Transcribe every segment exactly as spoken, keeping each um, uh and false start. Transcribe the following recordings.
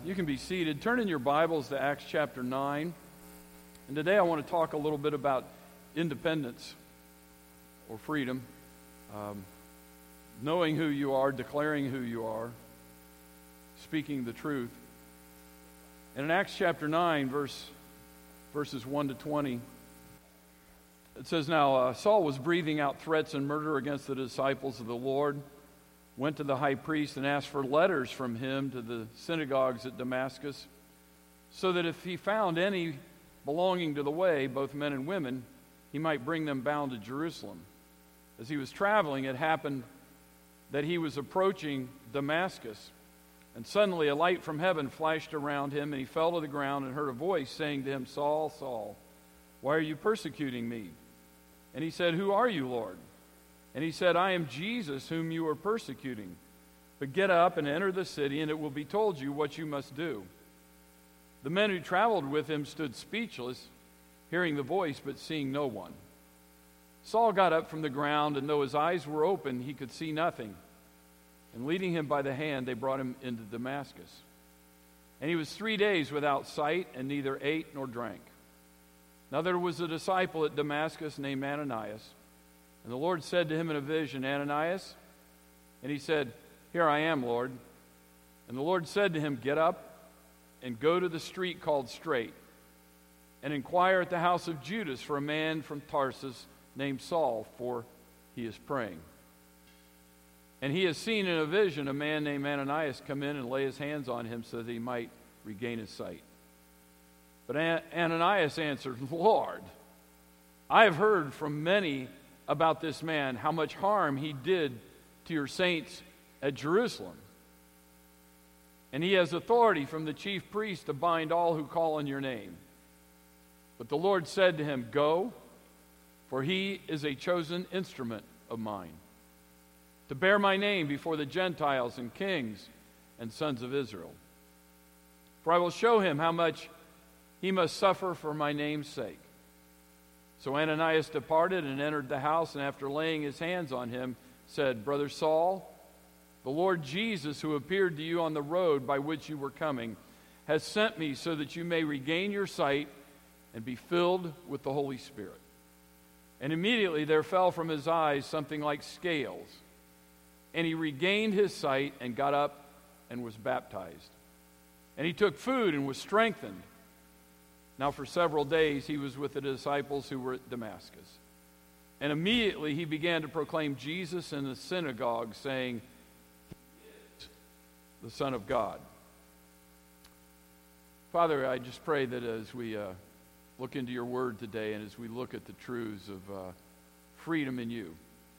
You can be seated. Turn in your Bibles to Acts chapter nine. And today I want to talk a little bit about independence or freedom. Um, knowing who you are, declaring who you are, speaking the truth. And in Acts chapter nine, verse, verses one to twenty, it says, Now uh, Saul was breathing out threats and murder against the disciples of the Lord, went to the high priest and asked for letters from him to the synagogues at Damascus, so that if he found any belonging to the way, both men and women, he might bring them bound to Jerusalem. As he was traveling, it happened that he was approaching Damascus, and suddenly a light from heaven flashed around him, and he fell to the ground and heard a voice saying to him, Saul, Saul, why are you persecuting me? And he said, Who are you, Lord? And he said, I am Jesus whom you are persecuting. But get up and enter the city, and it will be told you what you must do. The men who traveled with him stood speechless, hearing the voice but seeing no one. Saul got up from the ground, and though his eyes were open, he could see nothing. And leading him by the hand, they brought him into Damascus. And he was three days without sight, and neither ate nor drank. Now there was a disciple at Damascus named Ananias. And the Lord said to him in a vision, Ananias? And he said, Here I am, Lord. And the Lord said to him, Get up and go to the street called Straight, and inquire at the house of Judas for a man from Tarsus named Saul, for he is praying. And he has seen in a vision a man named Ananias come in and lay his hands on him so that he might regain his sight. But Ananias answered, Lord, I have heard from many about this man, how much harm he did to your saints at Jerusalem. And he has authority from the chief priest to bind all who call on your name. But the Lord said to him, Go, for he is a chosen instrument of mine, to bear my name before the Gentiles and kings and sons of Israel. For I will show him how much he must suffer for my name's sake. So Ananias departed and entered the house, and after laying his hands on him, said, Brother Saul, the Lord Jesus, who appeared to you on the road by which you were coming, has sent me so that you may regain your sight and be filled with the Holy Spirit. And immediately there fell from his eyes something like scales, and he regained his sight and got up and was baptized. And he took food and was strengthened. Now for several days he was with the disciples who were at Damascus. And immediately he began to proclaim Jesus in the synagogue, saying, He is the Son of God. Father, I just pray that as we uh, look into your word today, and as we look at the truths of uh, freedom in you,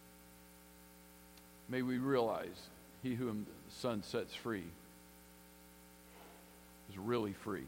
may we realize he whom the Son sets free is really free.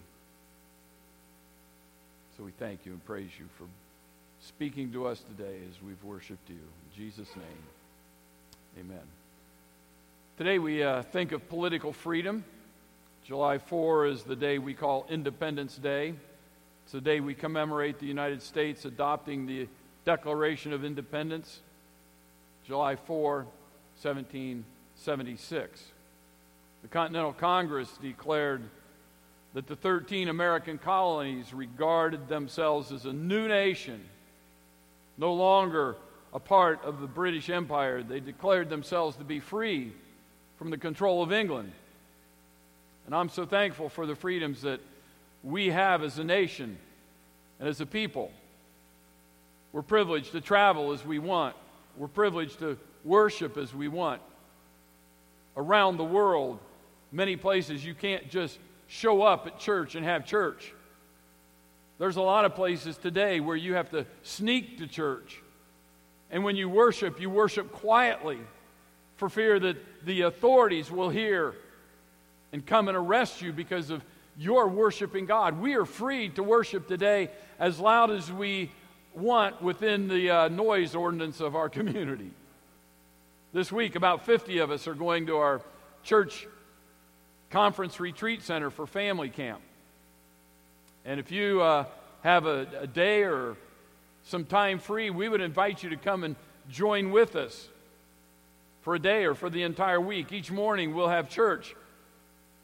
So we thank you and praise you for speaking to us today as we've worshiped you. In Jesus' name, amen. Today we uh, think of political freedom. July fourth is the day we call Independence Day. It's the day we commemorate the United States adopting the Declaration of Independence, July fourth, seventeen seventy-six. The Continental Congress declared that the thirteen American colonies regarded themselves as a new nation, no longer a part of the British Empire. They declared themselves to be free from the control of England. And I'm so thankful for the freedoms that we have as a nation and as a people. We're privileged to travel as we want. We're privileged to worship as we want. Around the world, many places you can't just show up at church and have church. There's a lot of places today where you have to sneak to church. And when you worship, you worship quietly for fear that the authorities will hear and come and arrest you because of your worshiping God. We are free to worship today as loud as we want within the uh, noise ordinance of our community. This week, about fifty of us are going to our church conference retreat center for family camp. And if you uh, have a, a day or some time free, we would invite you to come and join with us for a day or for the entire week. Each morning we'll have church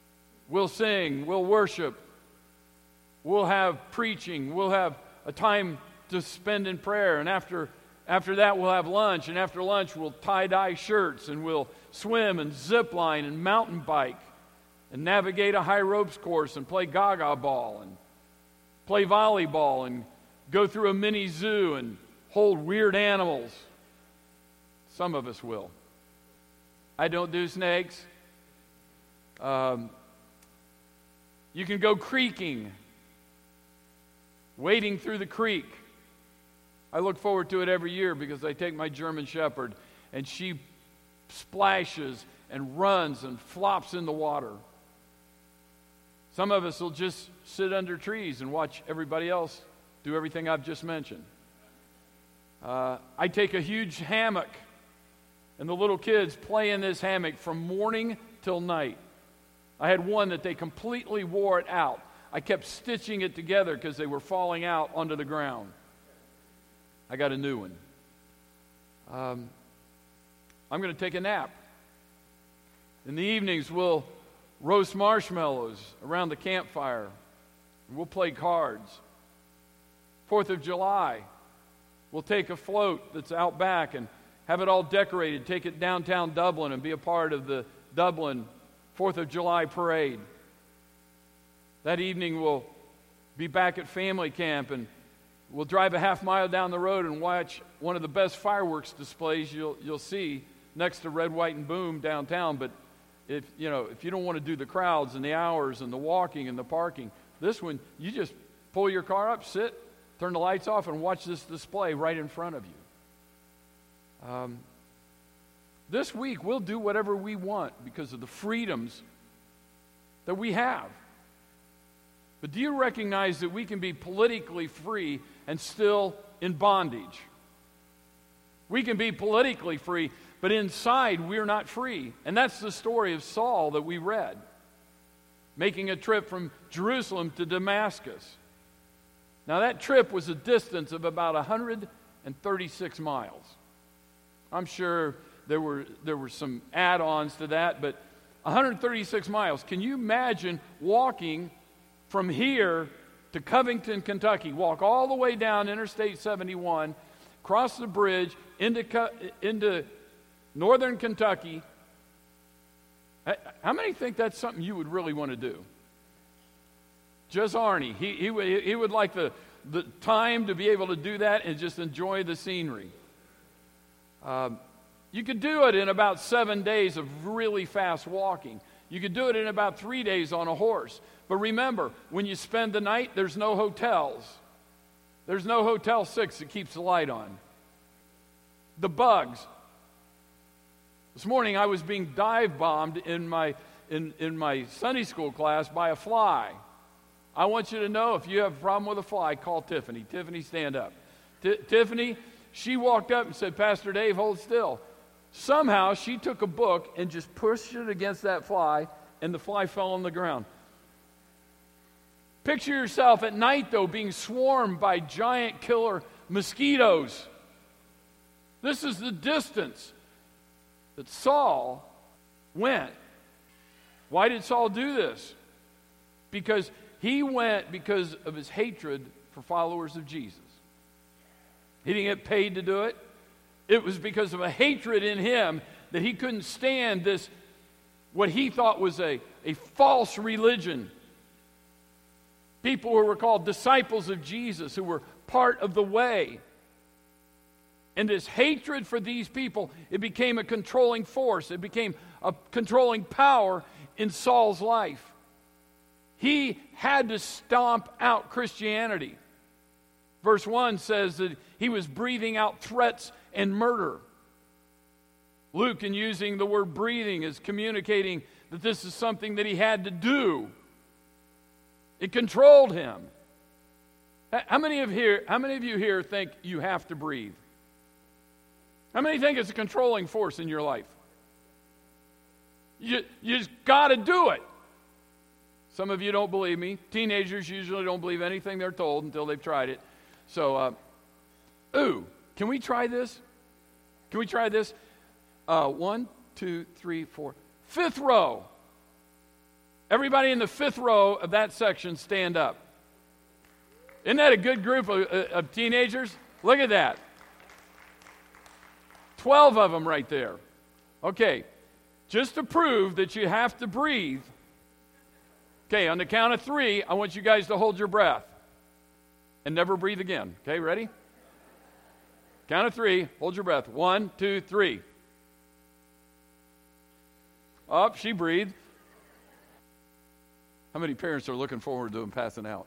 We'll sing, we'll worship, we'll have preaching, we'll have a time to spend in prayer, and after after that we'll have lunch, and after lunch we'll tie-dye shirts, and we'll swim and zip line and mountain bike and navigate a high ropes course and play gaga ball and play volleyball and go through a mini zoo and hold weird animals. Some of us will. I don't do snakes. Um, you can go creeking, wading through the creek. I look forward to it every year because I take my German Shepherd and she splashes and runs and flops in the water. Some of us will just sit under trees and watch everybody else do everything I've just mentioned. Uh, I take a huge hammock, and the little kids play in this hammock from morning till night. I had one that they completely wore it out. I kept stitching it together because they were falling out onto the ground. I got a new one. Um, I'm going to take a nap. In the evenings, we'll roast marshmallows around the campfire. We'll play cards. Fourth of July, we'll take a float that's out back and have it all decorated, take it downtown Dublin and be a part of the Dublin Fourth of July parade. That evening, we'll be back at family camp, and we'll drive a half mile down the road and watch one of the best fireworks displays you'll you'll see next to Red, White, and Boom downtown. But if you know if you don't want to do the crowds and the hours and the walking and the parking, this one you just pull your car up, sit, turn the lights off, and watch this display right in front of you. Um, this week we'll do whatever we want because of the freedoms that we have. But do you recognize that we can be politically free and still in bondage? We can be politically free, but inside we're not free. And that's the story of Saul that we read, making a trip from Jerusalem to Damascus. Now that trip was a distance of about one hundred thirty-six miles. I'm sure there were there were some add-ons to that, but one hundred thirty-six miles. Can you imagine walking from here to Covington, Kentucky, walk all the way down Interstate seventy-one, cross the bridge into, into northern Kentucky? How many think that's something you would really want to do? Just Arnie. He, he, would, he would like the, the time to be able to do that and just enjoy the scenery. Um, you could do it in about seven days of really fast walking. You could do it in about three days on a horse. But remember, when you spend the night, there's no hotels. There's no Hotel six that keeps the light on. The bugs. This morning I was being dive bombed in my in, in my Sunday school class by a fly. I want you to know, if you have a problem with a fly, call Tiffany. Tiffany, stand up. T- Tiffany, she walked up and said, "Pastor Dave, hold still." Somehow she took a book and just pushed it against that fly, and the fly fell on the ground. Picture yourself at night, though, being swarmed by giant killer mosquitoes. This is the distance that Saul went. Why did Saul do this? Because he went because of his hatred for followers of Jesus. He didn't get paid to do it. It was because of a hatred in him that he couldn't stand this, what he thought was a, a false religion. People who were called disciples of Jesus, who were part of the way. And this hatred for these people, it became a controlling force. It became a controlling power in Saul's life. He had to stomp out Christianity. Verse one says that he was breathing out threats and murder. Luke, in using the word breathing, is communicating that this is something that he had to do. It controlled him. How many of here, how many of you here think you have to breathe? How many think it's a controlling force in your life? You, you just got to do it. Some of you don't believe me. Teenagers usually don't believe anything they're told until they've tried it. So, uh, ooh, can we try this? Can we try this? Uh, one, two, three, four. Fifth row. Everybody in the fifth row of that section, stand up. Isn't that a good group of, of teenagers? Look at that. Twelve of them right there. Okay, just to prove that you have to breathe. Okay, on the count of three, I want you guys to hold your breath and never breathe again. Okay, ready? Count of three, hold your breath. One, two, three. Up, she breathed. How many parents are looking forward to them passing out?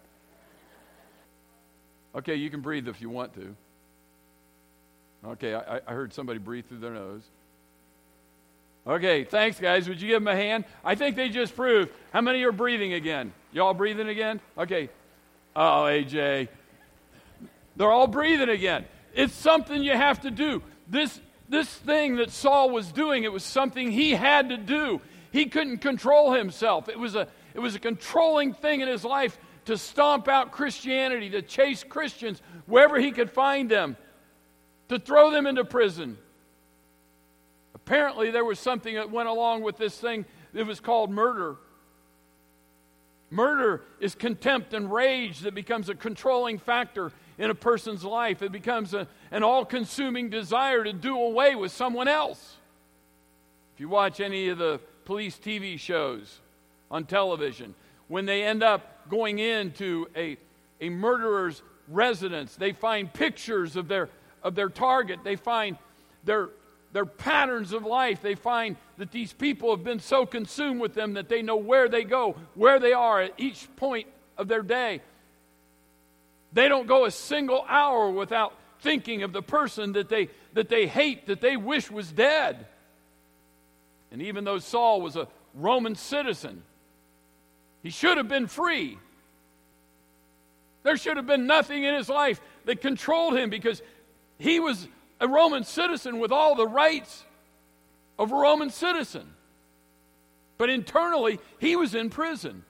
Okay, you can breathe if you want to. Okay, I, I heard somebody breathe through their nose. Okay, thanks, guys. Would you give them a hand? I think they just proved. How many are breathing again? Y'all breathing again? Okay. Oh, A J. They're all breathing again. It's something you have to do. This, this thing that Saul was doing, it was something he had to do. He couldn't control himself. It was a, it was a controlling thing in his life to stomp out Christianity, to chase Christians wherever he could find them, to throw them into prison. Apparently, there was something that went along with this thing that was called murder. Murder is contempt and rage that becomes a controlling factor in a person's life. It becomes a, an all-consuming desire to do away with someone else. If you watch any of the police T V shows on television, when they end up going into a, a murderer's residence, they find pictures of their of their target. They find their their patterns of life. They find that these people have been so consumed with them that they know where they go, where they are at each point of their day. They don't go a single hour without thinking of the person that they that they hate, that they wish was dead. And even though Saul was a Roman citizen, he should have been free. There should have been nothing in his life that controlled him, because he was a Roman citizen with all the rights of a Roman citizen. But internally, he was in prison.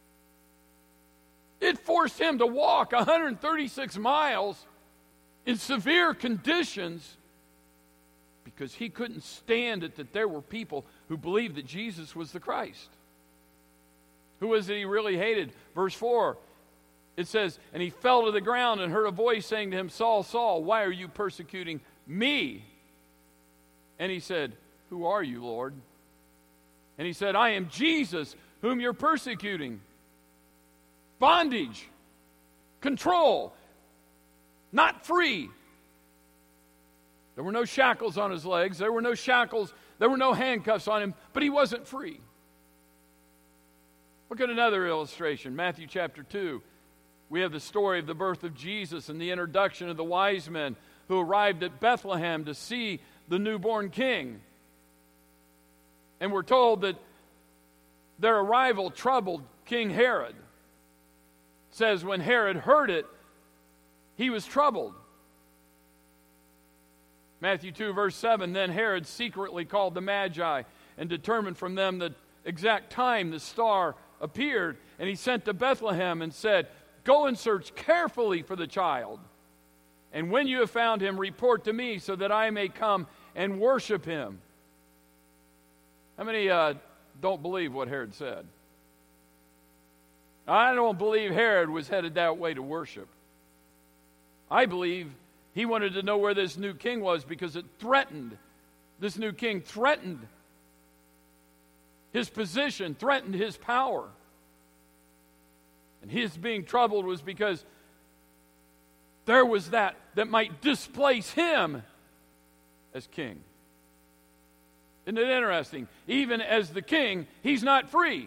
It forced him to walk one hundred thirty-six miles in severe conditions because he couldn't stand it that there were people who believed that Jesus was the Christ. Who was it he really hated? Verse four, it says, and he fell to the ground and heard a voice saying to him, Saul, Saul, why are you persecuting me? And he said, who are you, Lord? And he said, I am Jesus, whom you're persecuting. Bondage, control, not free. There were no shackles on his legs. There were no shackles. There were no handcuffs on him, but he wasn't free. Look at another illustration, Matthew chapter two. We have the story of the birth of Jesus and the introduction of the wise men who arrived at Bethlehem to see the newborn king. And we're told that their arrival troubled King Herod. It says when Herod heard it, he was troubled. Matthew two, verse seven, then Herod secretly called the Magi and determined from them the exact time the star appeared. And he sent to Bethlehem and said, go and search carefully for the child. And when you have found him, report to me so that I may come and worship him. How many uh, don't believe what Herod said? I don't believe Herod was headed that way to worship. I believe he wanted to know where this new king was because it threatened, this new king threatened his position, threatened his power. And his being troubled was because there was that that might displace him as king. Isn't it interesting? Even as the king, he's not free.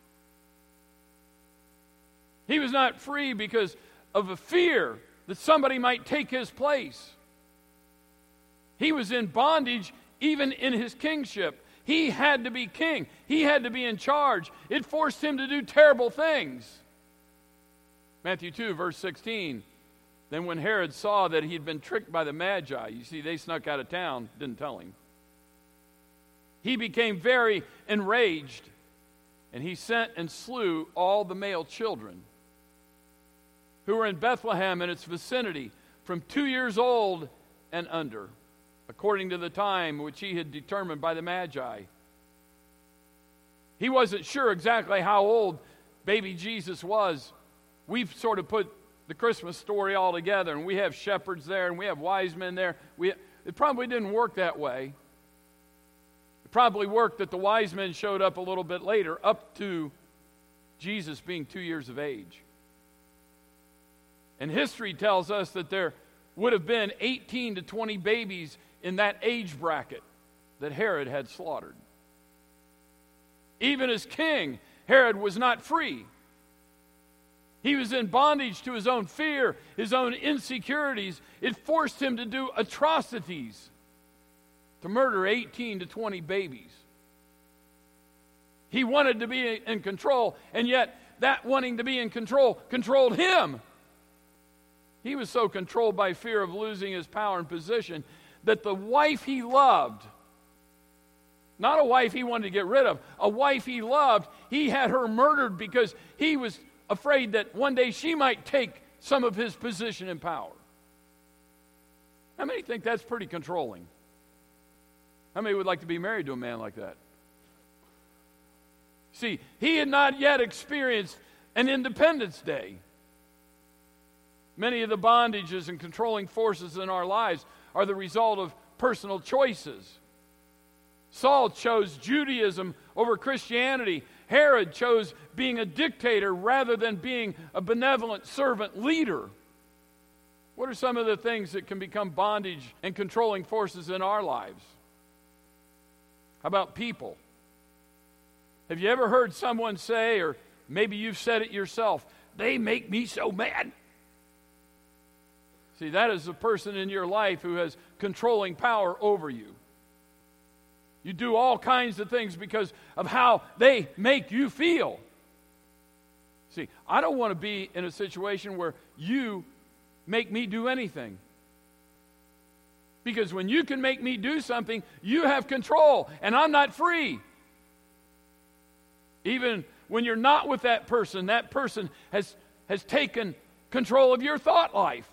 He was not free because of a fear that somebody might take his place. He was in bondage even in his kingship. He had to be king. He had to be in charge. It forced him to do terrible things. Matthew two, verse sixteen. Then when Herod saw that he had been tricked by the Magi, you see, they snuck out of town, didn't tell him. He became very enraged, and he sent and slew all the male children who were in Bethlehem and its vicinity from two years old and under, according to the time which he had determined by the Magi. He wasn't sure exactly how old baby Jesus was. We've sort of put the Christmas story all together, and we have shepherds there, and we have wise men there. We, it probably didn't work that way. It probably worked that the wise men showed up a little bit later, up to Jesus being two years of age. And history tells us that there would have been eighteen to twenty babies in that age bracket that Herod had slaughtered. Even as king, Herod was not free. He was in bondage to his own fear, his own insecurities. It forced him to do atrocities, to murder eighteen to twenty babies. He wanted to be in control, and yet that wanting to be in control controlled him. He was so controlled by fear of losing his power and position that the wife he loved, not a wife he wanted to get rid of, a wife he loved, he had her murdered because he was afraid that one day she might take some of his position and power. How many think that's pretty controlling? How many would like to be married to a man like that? See, he had not yet experienced an Independence Day. Many of the bondages and controlling forces in our lives are the result of personal choices. Saul chose Judaism over Christianity. Herod chose being a dictator rather than being a benevolent servant leader. What are some of the things that can become bondage and controlling forces in our lives? How about people? Have you ever heard someone say, or maybe you've said it yourself, "They make me so mad"? See, that is the person in your life who has controlling power over you. You do all kinds of things because of how they make you feel. See, I don't want to be in a situation where you make me do anything. Because when you can make me do something, you have control, and I'm not free. Even when you're not with that person, that person has, has taken control of your thought life.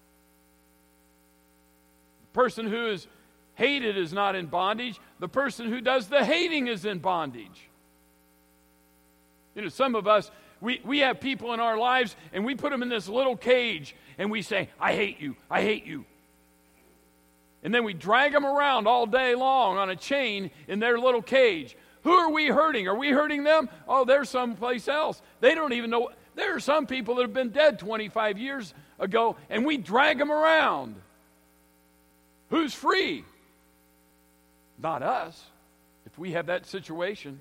The person who is hated is not in bondage. The person who does the hating is in bondage. You know, some of us, we, we have people in our lives, and we put them in this little cage, and we say, "I hate you, I hate you." And then we drag them around all day long on a chain in their little cage. Who are we hurting? Are we hurting them? Oh, they're someplace else. They don't even know. There are some people that have been dead twenty-five years ago, and we drag them around. Who's free? Not us, if we have that situation.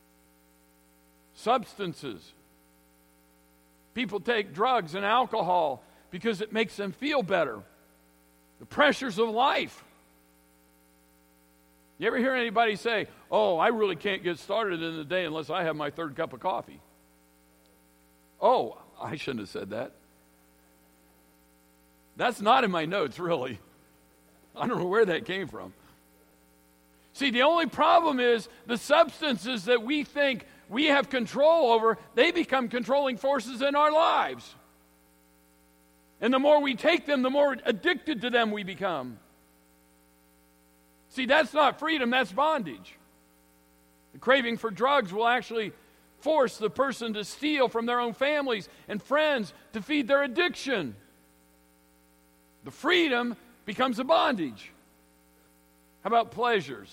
Substances. People take drugs and alcohol because it makes them feel better. The pressures of life. You ever hear anybody say, "Oh, I really can't get started in the day unless I have my third cup of coffee"? Oh, I shouldn't have said that. That's not in my notes, really. I don't know where that came from. See, the only problem is the substances that we think we have control over, they become controlling forces in our lives. And the more we take them, the more addicted to them we become. See, that's not freedom, that's bondage. The craving for drugs will actually force the person to steal from their own families and friends to feed their addiction. The freedom becomes a bondage. How about pleasures?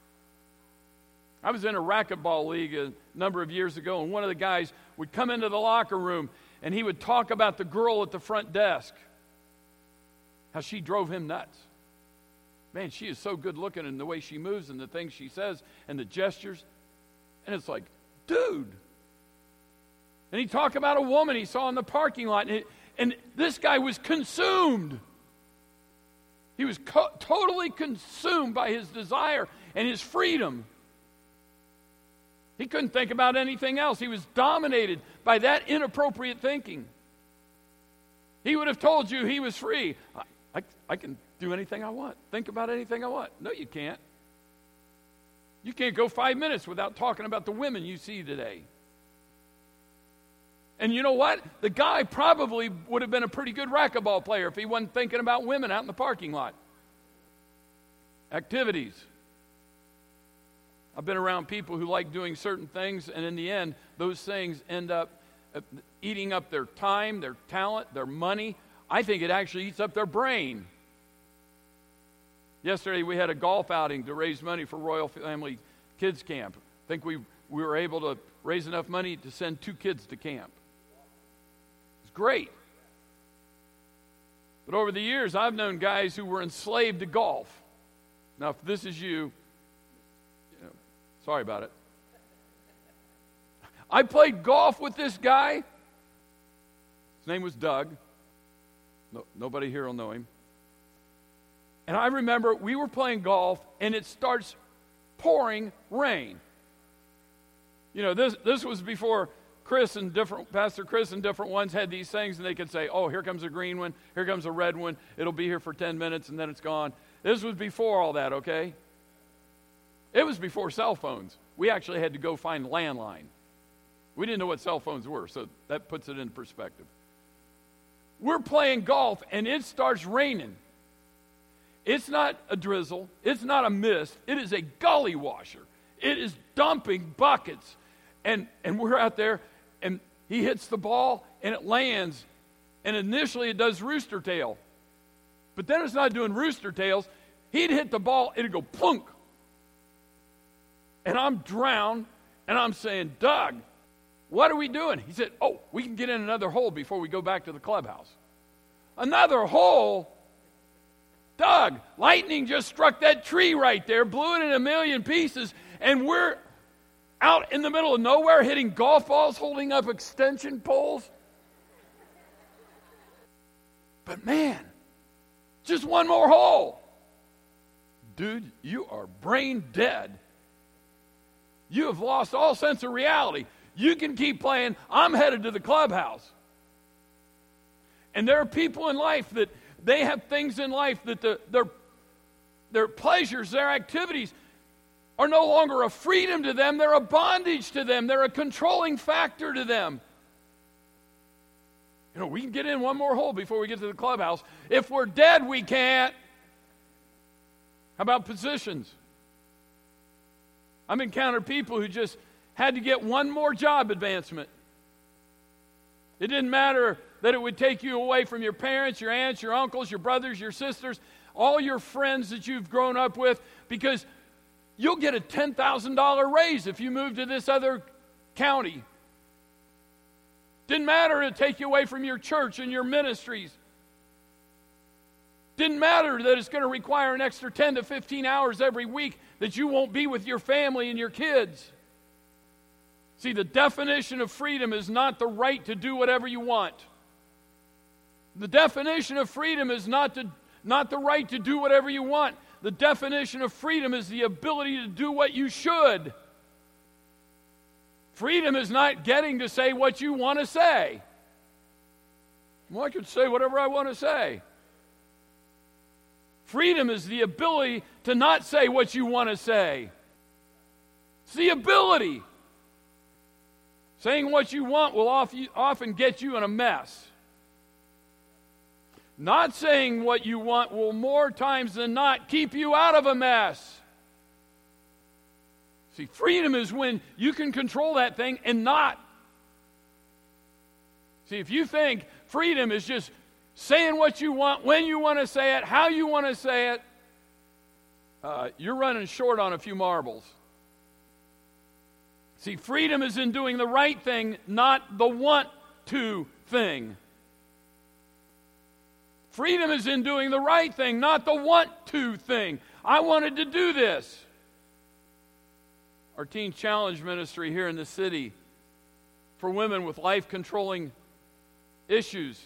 I was in a racquetball league a number of years ago, and one of the guys would come into the locker room, and he would talk about the girl at the front desk, how she drove him nuts. Man, she is so good looking in the way she moves and the things she says and the gestures. And it's like, dude. And he'd talk about a woman he saw in the parking lot, and, it, and this guy was consumed. He was co- totally consumed by his desire and his freedom. He couldn't think about anything else. He was dominated by that inappropriate thinking. He would have told you he was free. I, I, I can do anything I want, think about anything I want. No, you can't. You can't go five minutes without talking about the women you see today. And you know what? The guy probably would have been a pretty good racquetball player if he wasn't thinking about women out in the parking lot. Activities. I've been around people who like doing certain things, and in the end, those things end up uh, eating up their time, their talent, their money. I think it actually eats up their brain. Yesterday, we had a golf outing to raise money for Royal Family Kids Camp. I think we, we were able to raise enough money to send two kids to camp. It's great. But over the years, I've known guys who were enslaved to golf. Now, if this is you, you know, sorry about it. I played golf with this guy. His name was Doug. No, nobody here will know him. And I remember we were playing golf, and it starts pouring rain. You know, this this was before Chris and different Pastor Chris and different ones had these things, and they could say, "Oh, here comes a green one, here comes a red one. It'll be here for ten minutes, and then it's gone." This was before all that, okay? It was before cell phones. We actually had to go find landline. We didn't know what cell phones were, so that puts it in perspective. We're playing golf, and it starts raining. It's not a drizzle. It's not a mist. It is a gully washer. It is dumping buckets. And, and we're out there, and he hits the ball, and it lands. And initially, it does rooster tail. But then it's not doing rooster tails. He'd hit the ball, it'd go plunk. And I'm drowned, and I'm saying, "Doug, what are we doing?" He said, "Oh, we can get in another hole before we go back to the clubhouse." Another hole? Doug, lightning just struck that tree right there, blew it in a million pieces, and we're out in the middle of nowhere hitting golf balls, holding up extension poles. But man, just one more hole. Dude, you are brain dead. You have lost all sense of reality. You can keep playing. I'm headed to the clubhouse. And there are people in life that they have things in life that the, their, their pleasures, their activities are no longer a freedom to them. They're a bondage to them. They're a controlling factor to them. You know, we can get in one more hole before we get to the clubhouse. If we're dead, we can't. How about positions? I've encountered people who just had to get one more job advancement. It didn't matter that it would take you away from your parents, your aunts, your uncles, your brothers, your sisters, all your friends that you've grown up with, because you'll get a ten thousand dollars raise if you move to this other county. Didn't matter to take you away from your church and your ministries. Didn't matter that it's going to require an extra ten to fifteen hours every week that you won't be with your family and your kids. See, the definition of freedom is not the right to do whatever you want. The definition of freedom is not to, not the right to do whatever you want. The definition of freedom is the ability to do what you should. Freedom is not getting to say what you want to say. Well, I could say whatever I want to say. Freedom is the ability to not say what you want to say. It's the ability. Saying what you want will often get you in a mess. Not saying what you want will more times than not keep you out of a mess. See, freedom is when you can control that thing and not. See, if you think freedom is just saying what you want, when you want to say it, how you want to say it, uh, you're running short on a few marbles. See, freedom is in doing the right thing, not the want to thing. Freedom is in doing the right thing, not the want to thing. I wanted to do this. Our Teen Challenge ministry here in the city for women with life-controlling issues.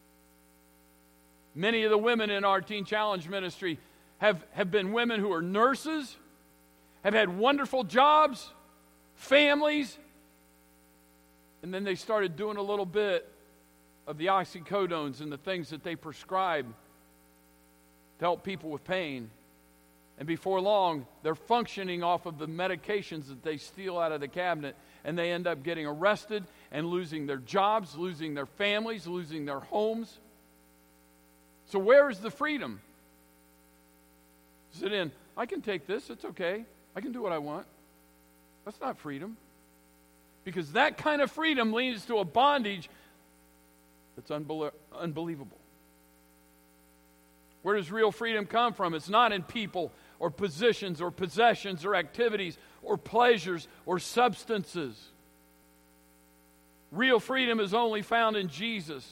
Many of the women in our Teen Challenge ministry have, have been women who are nurses, have had wonderful jobs, families, and then they started doing a little bit of the oxycodones and the things that they prescribe to help people with pain. And before long, they're functioning off of the medications that they steal out of the cabinet, and they end up getting arrested and losing their jobs, losing their families, losing their homes. So where is the freedom? Is it in, I can take this, it's okay, I can do what I want? That's not freedom. Because that kind of freedom leads to a bondage that's unbel- unbelievable. Where does real freedom come from? It's not in people or positions or possessions or activities or pleasures or substances. Real freedom is only found in Jesus.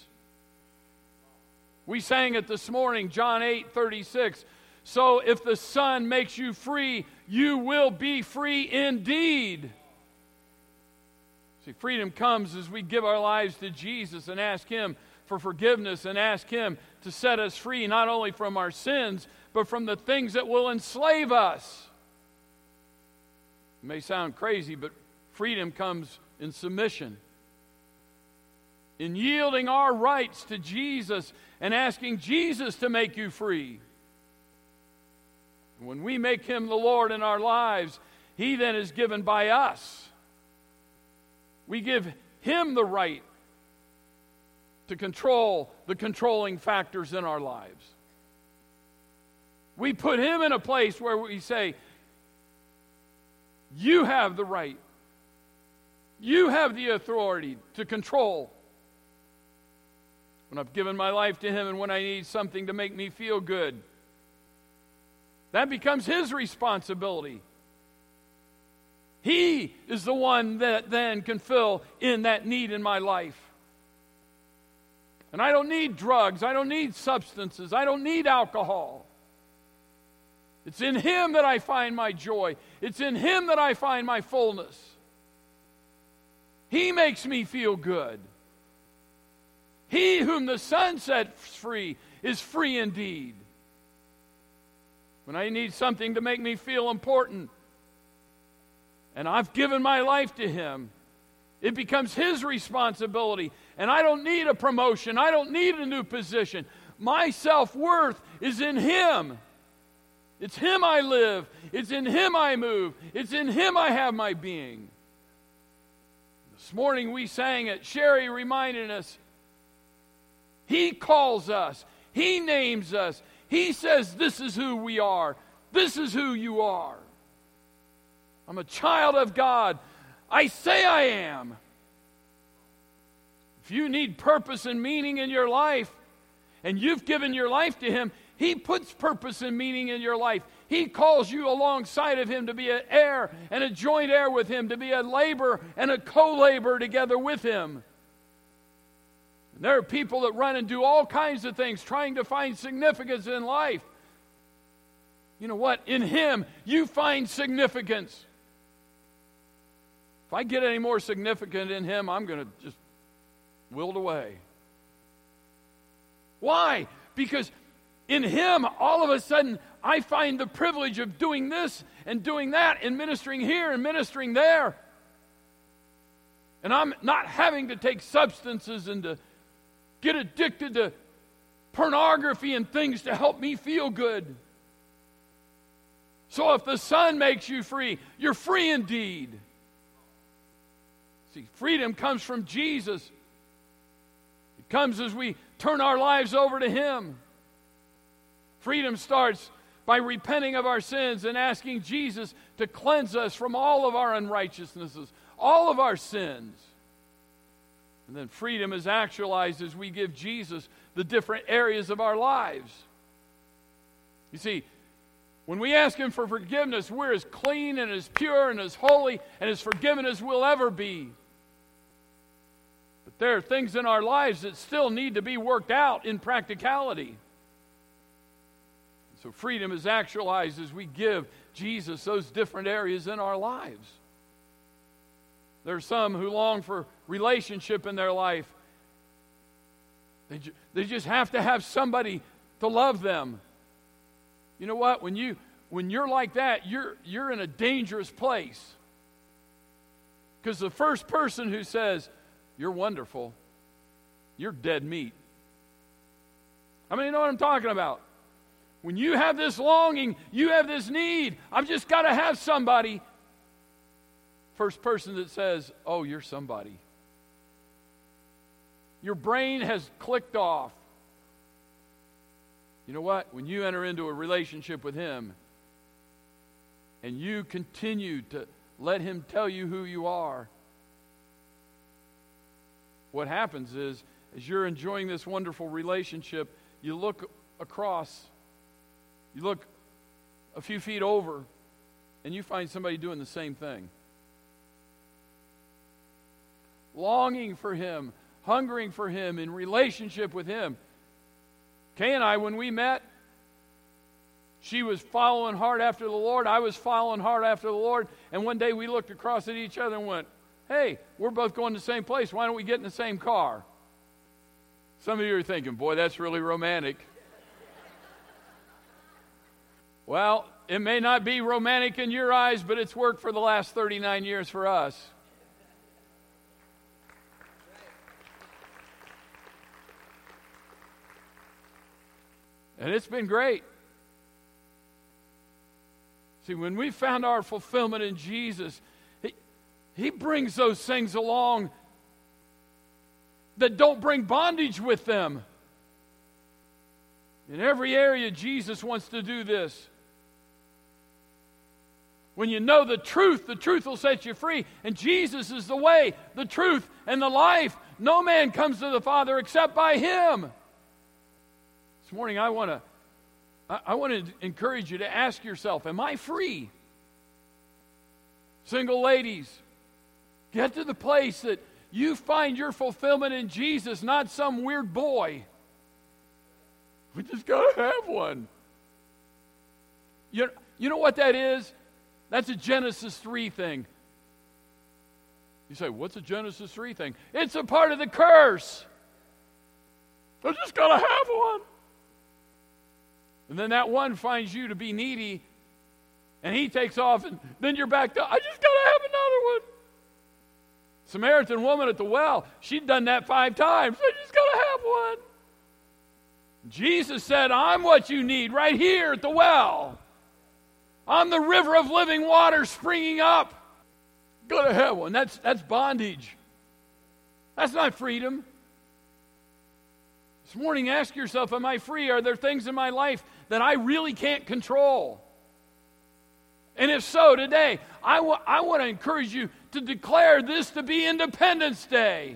We sang it this morning, John eight thirty-six. So if the Son makes you free, you will be free indeed. See, freedom comes as we give our lives to Jesus and ask Him for forgiveness and ask Him to set us free not only from our sins, but from the things that will enslave us. It may sound crazy, but freedom comes in submission. In yielding our rights to Jesus and asking Jesus to make you free. When we make Him the Lord in our lives, He then is given by us. We give Him the right to control the controlling factors in our lives. We put Him in a place where we say, you have the right. You have the authority to control. When I've given my life to Him and when I need something to make me feel good, that becomes His responsibility. He is the one that then can fill in that need in my life. And I don't need drugs. I don't need substances. I don't need alcohol. It's in Him that I find my joy. It's in Him that I find my fullness. He makes me feel good. He whom the Son sets free is free indeed. When I need something to make me feel important, and I've given my life to Him, it becomes His responsibility. And I don't need a promotion. I don't need a new position. My self-worth is in Him. It's Him I live. It's in Him I move. It's in Him I have my being. This morning we sang it. Sherry reminded us. He calls us. He names us. He says, this is who we are. This is who you are. I'm a child of God. I say I am. If you need purpose and meaning in your life, and you've given your life to Him, He puts purpose and meaning in your life. He calls you alongside of Him to be an heir and a joint heir with Him, to be a laborer and a co-laborer together with Him. And there are people that run and do all kinds of things trying to find significance in life. You know what? In Him, you find significance. If I get any more significant in Him, I'm going to just wilt away. Why? Because in Him, all of a sudden, I find the privilege of doing this and doing that and ministering here and ministering there. And I'm not having to take substances and to get addicted to pornography and things to help me feel good. So if the Son makes you free, you're free indeed. See, freedom comes from Jesus. It comes as we turn our lives over to Him. Freedom starts by repenting of our sins and asking Jesus to cleanse us from all of our unrighteousnesses, all of our sins. And then freedom is actualized as we give Jesus the different areas of our lives. You see, when we ask Him for forgiveness, we're as clean and as pure and as holy and as forgiven as we'll ever be. But there are things in our lives that still need to be worked out in practicality. So freedom is actualized as we give Jesus those different areas in our lives. There are some who long for relationship in their life. They, ju- they just have to have somebody to love them. You know what? When you when you're like that, you're you're in a dangerous place. Because the first person who says, "You're wonderful," you're dead meat. I mean, you know what I'm talking about? When you have this longing, you have this need, I've just got to have somebody. First person that says, "Oh, you're somebody." Your brain has clicked off. You know what? When you enter into a relationship with Him and you continue to Let him tell you who you are. What happens is, as you're enjoying this wonderful relationship, you look across, you look a few feet over, and you find somebody doing the same thing. Longing for him, hungering for him, in relationship with him. Kay and I, when we met, she was following hard after the Lord. I was following hard after the Lord. And one day we looked across at each other and went, hey, we're both going to the same place. Why don't we get in the same car? Some of you are thinking, boy, that's really romantic. Well, it may not be romantic in your eyes, but it's worked for the last thirty-nine years for us. And it's been great. See, when we found our fulfillment in Jesus, he, he brings those things along that don't bring bondage with them. In every area, Jesus wants to do this. When you know the truth, the truth will set you free. And Jesus is the way, the truth, and the life. No man comes to the Father except by him. This morning, I want to I, I want to encourage you to ask yourself, am I free? Single ladies, get to the place that you find your fulfillment in Jesus, not some weird boy. We just got to have one. You, you know what that is? That's a Genesis three thing. You say, what's a Genesis three thing? It's a part of the curse. I just got to have one. And then that one finds you to be needy, and he takes off, and then you're back to, I just got to have another one. Samaritan woman at the well, she'd done that five times. I just got to have one. Jesus said, I'm what you need right here at the well. I'm the river of living water springing up. Got to have one. That's, that's bondage. That's not freedom. This morning, ask yourself, am I free? Are there things in my life that I really can't control? And if so, today, I, w- I want to encourage you to declare this to be Independence Day.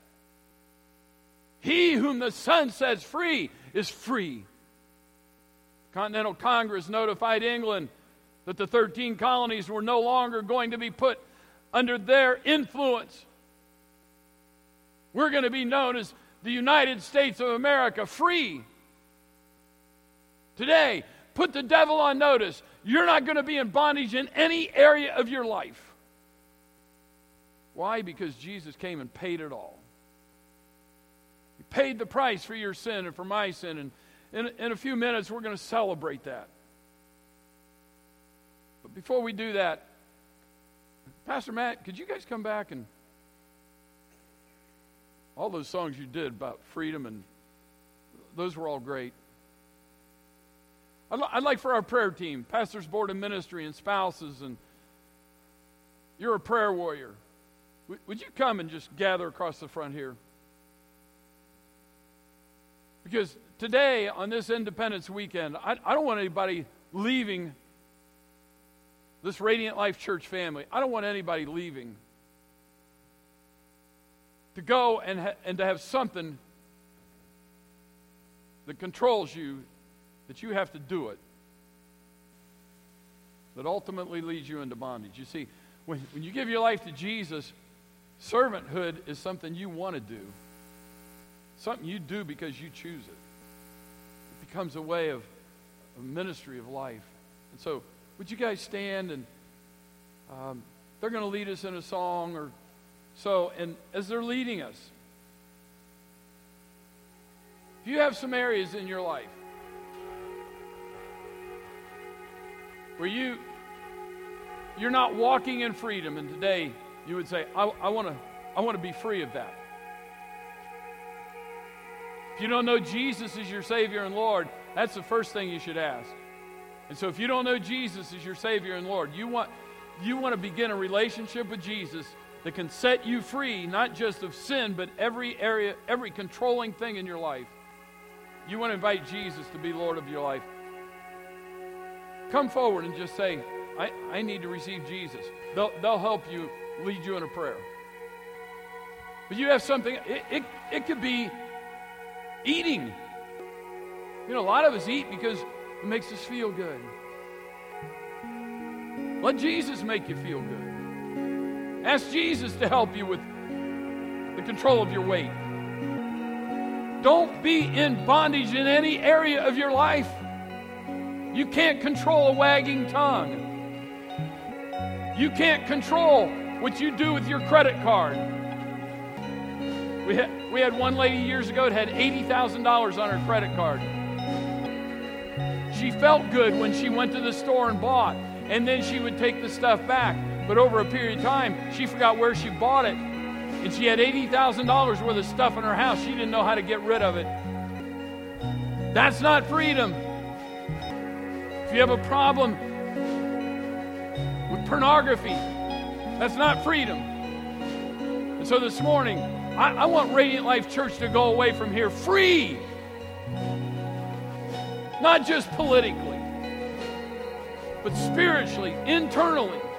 He whom the Son sets free is free. Continental Congress notified England that the thirteen colonies were no longer going to be put under their influence. We're going to be known as the United States of America, free. Today, put the devil on notice. You're not going to be in bondage in any area of your life. Why? Because Jesus came and paid it all. He paid the price for your sin and for my sin. And in, in a few minutes, we're going to celebrate that. But before we do that, Pastor Matt, could you guys come back and all those songs you did about freedom, and those were all great. I'd, li- I'd like for our prayer team, pastors, board of ministry, and spouses, and you're a prayer warrior. W- would you come and just gather across the front here? Because today, on this Independence weekend, I, I don't want anybody leaving this Radiant Life Church family. I don't want anybody leaving to go and ha- and to have something that controls you, that you have to do it, that ultimately leads you into bondage. You see, when, when you give your life to Jesus, servanthood is something you want to do, something you do because you choose it. It becomes a way of a ministry of life. And so, would you guys stand, and um, they're going to lead us in a song or so, and as they're leading us, if you have some areas in your life where you, you're not walking in freedom, and today you would say, I, I want to I want to be free of that. If you don't know Jesus as your Savior and Lord, that's the first thing you should ask. And so if you don't know Jesus as your Savior and Lord, you want, you want to begin a relationship with Jesus that can set you free, not just of sin, but every area, every controlling thing in your life. You want to invite Jesus to be Lord of your life. Come forward and just say, I, I need to receive Jesus. They'll, they'll help you, lead you in a prayer. But you have something, it, it, it could be eating. You know, a lot of us eat because it makes us feel good. Let Jesus make you feel good. Ask Jesus to help you with the control of your weight. Don't be in bondage in any area of your life. You can't control a wagging tongue. You can't control what you do with your credit card. We had, we had one lady years ago that had eighty thousand dollars on her credit card. She felt good when she went to the store and bought, and then she would take the stuff back. But over a period of time, she forgot where she bought it. And she had eighty thousand dollars worth of stuff in her house. She didn't know how to get rid of it. That's not freedom. If you have a problem with pornography, that's not freedom. And so this morning, I, I want Radiant Life Church to go away from here free. Not just politically, but spiritually, internally.